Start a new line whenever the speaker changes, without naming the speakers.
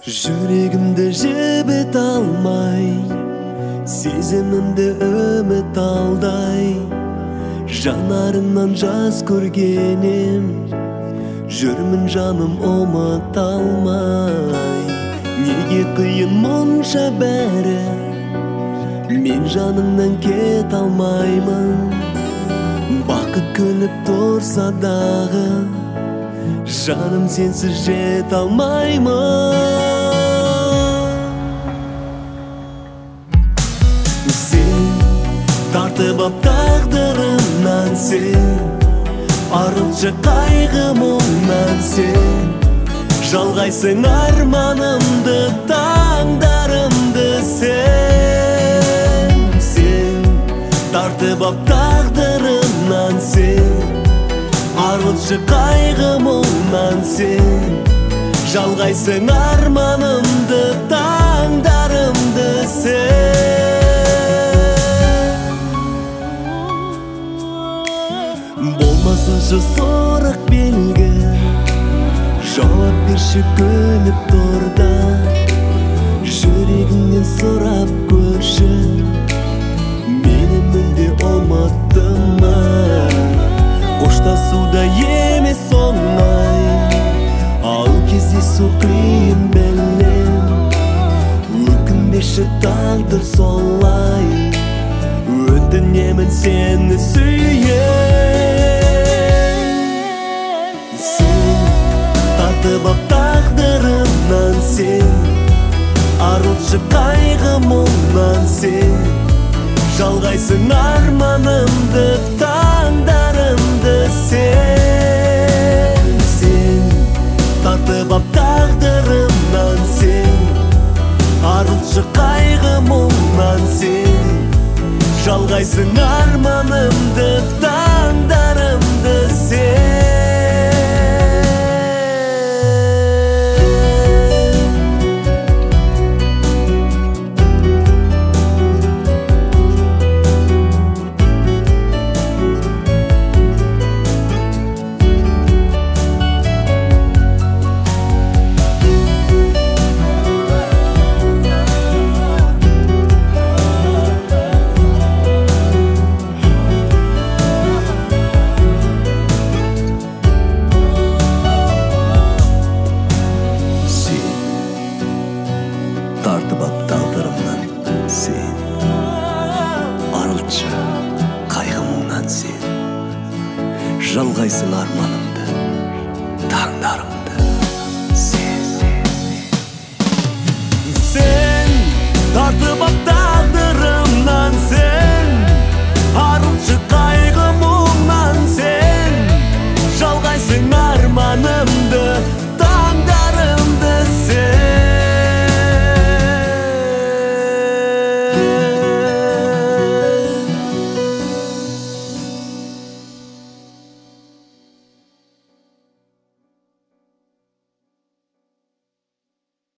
Жүрегімді жібіт алмай, сезімімді үміт алдай, жанарыңнан жас көргенім, жүрмін жаным ұмыт алмай. Неге қиын мұнша бәрі, мен жаныңнан кет алмаймын. Бақыт күліп тұрса дағы, жаным сенсіз жет алмаймын. Сен тартып ап тағдырымнан, сен арылшы қайғы мұңнан, сен жалғайсың арманымды, таңдарымды. Сен тартып ап тағдырымнан, сен арылшы қайғы мұңнан, сен жалғайсың арманымды, таңдарымды. Болмасыншы сорақ белгі, жауап берші күліп тұрда. Жүрегіңнен сұрап көрші, мені мүлде ұмыттың ма? Қоштасуда емес оңай, ал кездесу қиын білем. Өкінбеші тағдыр солай, өтінемін сені сүйем. Сен тартып ап тағдырымнан, сен арылшы қайғы мұңнан, сен жалғайсың арманымды, таңдарымды. Сен тартып ап тағдырымнан, сен арылшы қайғы мұңнан, сен жалғайсың арманымды, таңдарымды. Тартып ап тағдырымнан, сен арылшы қайғы мұңнан, сен жалғайсың арманымды, таңдарымды. Сен тартып